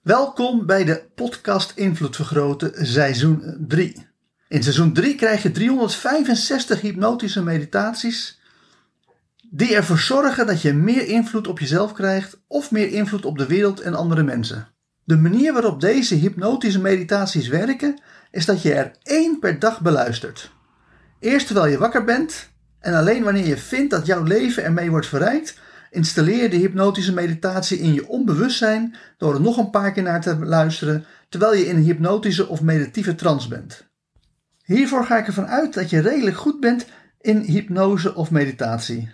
Welkom bij de podcast Invloed Vergroten seizoen 3. In seizoen 3 krijg je 365 hypnotische meditaties die ervoor zorgen dat je meer invloed op jezelf krijgt of meer invloed op de wereld en andere mensen. De manier waarop deze hypnotische meditaties werken is dat je er 1 per dag beluistert. Eerst terwijl je wakker bent en alleen wanneer je vindt dat jouw leven ermee wordt verrijkt, installeer je de hypnotische meditatie in je onbewustzijn door er nog een paar keer naar te luisteren terwijl je in een hypnotische of meditatieve trance bent. Hiervoor ga ik ervan uit dat je redelijk goed bent in hypnose of meditatie.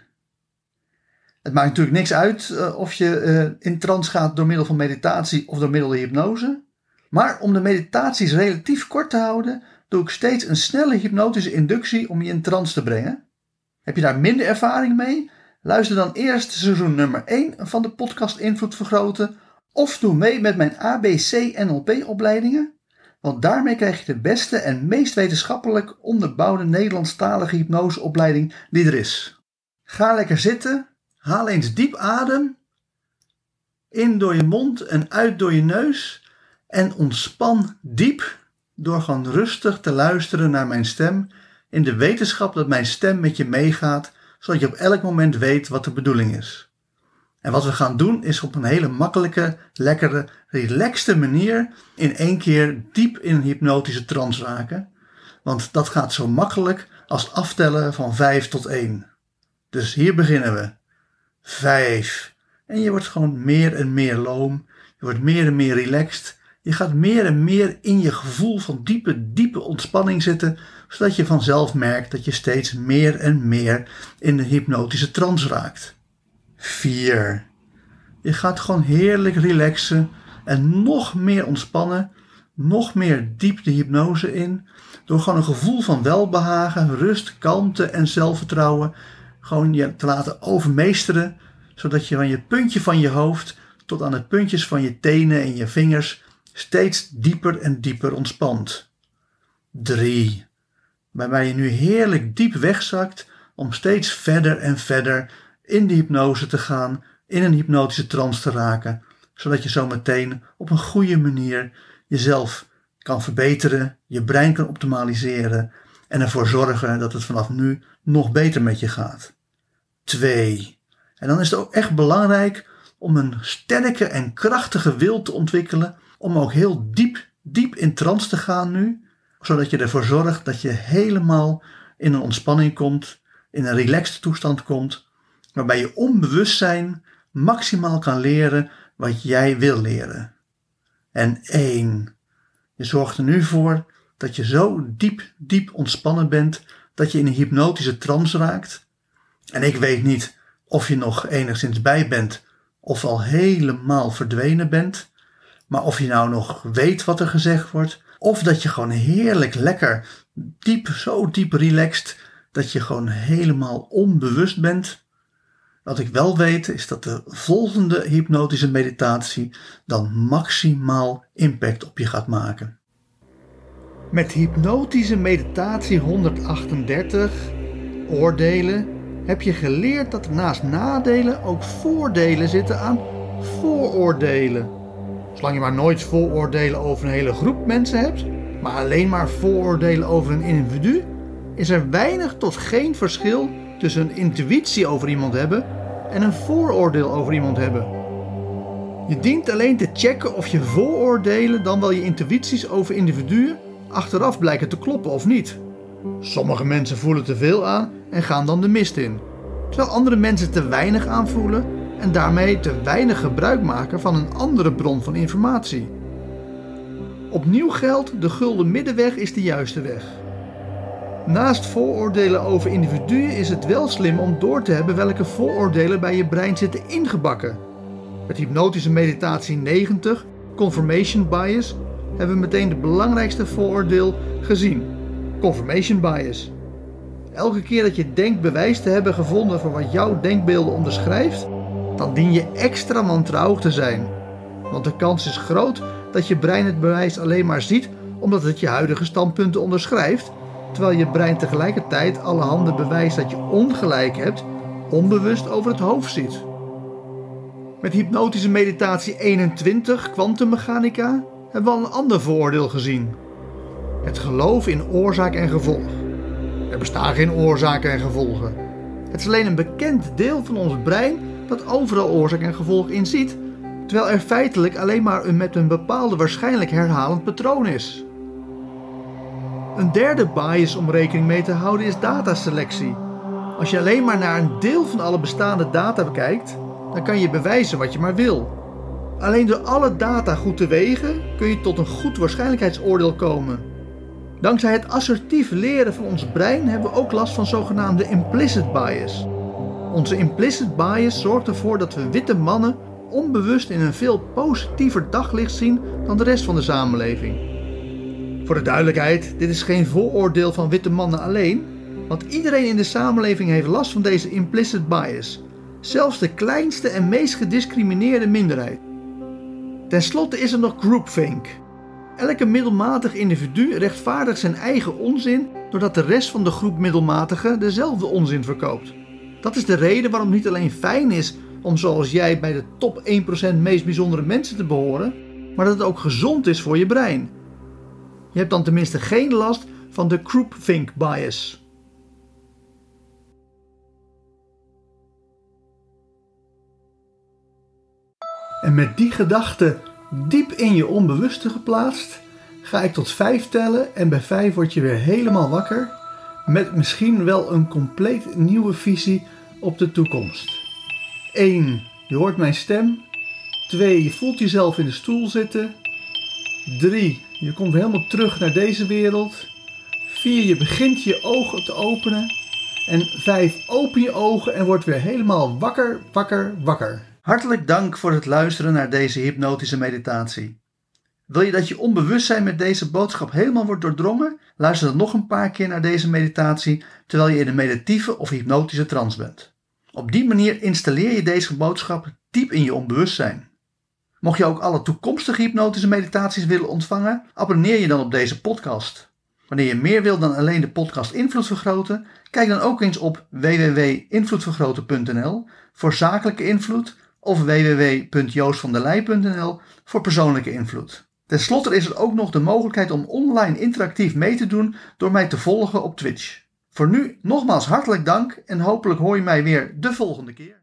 Het maakt natuurlijk niks uit of je in trance gaat door middel van meditatie of door middel van hypnose. Maar om de meditaties relatief kort te houden, doe ik steeds een snelle hypnotische inductie om je in trance te brengen. Heb je daar minder ervaring mee? Luister dan eerst seizoen nummer 1 van de podcast Invloed Vergroten of doe mee met mijn ABC NLP opleidingen, want daarmee krijg je de beste en meest wetenschappelijk onderbouwde Nederlandstalige hypnoseopleiding die er is. Ga lekker zitten, haal eens diep adem, in door je mond en uit door je neus en ontspan diep door gewoon rustig te luisteren naar mijn stem in de wetenschap dat mijn stem met je meegaat, zodat je op elk moment weet wat de bedoeling is. En wat we gaan doen is op een hele makkelijke, lekkere, relaxte manier in 1 keer diep in een hypnotische trance raken. Want dat gaat zo makkelijk als aftellen van 5 tot 1. Dus hier beginnen we. 5. En je wordt gewoon meer en meer loom. Je wordt meer en meer relaxed. Je gaat meer en meer in je gevoel van diepe ontspanning zitten, zodat je vanzelf merkt dat je steeds meer en meer in de hypnotische trance raakt. 4. Je gaat gewoon heerlijk relaxen en nog meer ontspannen, nog meer diep de hypnose in, door gewoon een gevoel van welbehagen, rust, kalmte en zelfvertrouwen gewoon je te laten overmeesteren, zodat je van je puntje van je hoofd tot aan de puntjes van je tenen en je vingers steeds dieper en dieper ontspant. 3. Waarbij je nu heerlijk diep wegzakt om steeds verder en verder in de hypnose te gaan, in een hypnotische trance te raken, zodat je zo meteen op een goede manier jezelf kan verbeteren, je brein kan optimaliseren en ervoor zorgen dat het vanaf nu nog beter met je gaat. 2. En dan is het ook echt belangrijk om een sterke en krachtige wil te ontwikkelen, om ook heel diep in trance te gaan nu, zodat je ervoor zorgt dat je helemaal in een ontspanning komt, in een relaxed toestand komt, waarbij je onbewustzijn maximaal kan leren wat jij wil leren. En 1. Je zorgt er nu voor dat je zo diep ontspannen bent, dat je in een hypnotische trance raakt. En ik weet niet of je nog enigszins bij bent of al helemaal verdwenen bent, maar of je nou nog weet wat er gezegd wordt, of dat je gewoon heerlijk lekker zo diep relaxed, dat je gewoon helemaal onbewust bent. Wat ik wel weet is dat de volgende hypnotische meditatie dan maximaal impact op je gaat maken. Met hypnotische meditatie 138, oordelen, heb je geleerd dat er naast nadelen ook voordelen zitten aan vooroordelen. Zolang je maar nooit vooroordelen over een hele groep mensen hebt, maar alleen maar vooroordelen over een individu, is er weinig tot geen verschil tussen een intuïtie over iemand hebben en een vooroordeel over iemand hebben. Je dient alleen te checken of je vooroordelen dan wel je intuïties over individuen achteraf blijken te kloppen of niet. Sommige mensen voelen te veel aan en gaan dan de mist in, terwijl andere mensen te weinig aanvoelen en daarmee te weinig gebruik maken van een andere bron van informatie. Opnieuw geldt, de gulden middenweg is de juiste weg. Naast vooroordelen over individuen is het wel slim om door te hebben welke vooroordelen bij je brein zitten ingebakken. Met hypnotische meditatie 90, confirmation bias, hebben we meteen de belangrijkste vooroordeel gezien. Confirmation bias. Elke keer dat je denkt bewijs te hebben gevonden voor wat jouw denkbeelden onderschrijft, dan dien je extra wantrouwig te zijn. Want de kans is groot dat je brein het bewijs alleen maar ziet omdat het je huidige standpunten onderschrijft, terwijl je brein tegelijkertijd allerhande bewijs dat je ongelijk hebt, onbewust over het hoofd ziet. Met hypnotische meditatie 21, kwantummechanica, hebben we al een ander vooroordeel gezien. Het geloof in oorzaak en gevolg. Er bestaan geen oorzaken en gevolgen. Het is alleen een bekend deel van ons brein dat overal oorzaak en gevolg in ziet, terwijl er feitelijk alleen maar een met een bepaalde waarschijnlijk herhalend patroon is. Een derde bias om rekening mee te houden is dataselectie. Als je alleen maar naar een deel van alle bestaande data bekijkt, dan kan je bewijzen wat je maar wil. Alleen door alle data goed te wegen kun je tot een goed waarschijnlijkheidsoordeel komen. Dankzij het assertief leren van ons brein hebben we ook last van zogenaamde implicit bias. Onze implicit bias zorgt ervoor dat we witte mannen onbewust in een veel positiever daglicht zien dan de rest van de samenleving. Voor de duidelijkheid, dit is geen vooroordeel van witte mannen alleen, want iedereen in de samenleving heeft last van deze implicit bias. Zelfs de kleinste en meest gediscrimineerde minderheid. Ten slotte is er nog groupthink. Elke middelmatig individu rechtvaardigt zijn eigen onzin doordat de rest van de groep middelmatigen dezelfde onzin verkoopt. Dat is de reden waarom het niet alleen fijn is om zoals jij bij de top 1% meest bijzondere mensen te behoren, maar dat het ook gezond is voor je brein. Je hebt dan tenminste geen last van de groupthink bias. En met die gedachte diep in je onbewuste geplaatst, ga ik tot 5 tellen en bij 5 word je weer helemaal wakker met misschien wel een compleet nieuwe visie op de toekomst. 1. Je hoort mijn stem. 2. Je voelt jezelf in de stoel zitten. 3. Je komt weer helemaal terug naar deze wereld. 4. Je begint je ogen te openen. En 5. Open je ogen en word weer helemaal wakker. Hartelijk dank voor het luisteren naar deze hypnotische meditatie. Wil je dat je onbewustzijn met deze boodschap helemaal wordt doordrongen? Luister dan nog een paar keer naar deze meditatie terwijl je in een meditatieve of hypnotische trance bent. Op die manier installeer je deze boodschap diep in je onbewustzijn. Mocht je ook alle toekomstige hypnotische meditaties willen ontvangen, abonneer je dan op deze podcast. Wanneer je meer wilt dan alleen de podcast Invloed Vergroten, kijk dan ook eens op www.invloedvergroten.nl voor zakelijke invloed of www.joostvanderleij.nl voor persoonlijke invloed. Ten slotte is er ook nog de mogelijkheid om online interactief mee te doen door mij te volgen op Twitch. Voor nu nogmaals hartelijk dank en hopelijk hoor je mij weer de volgende keer.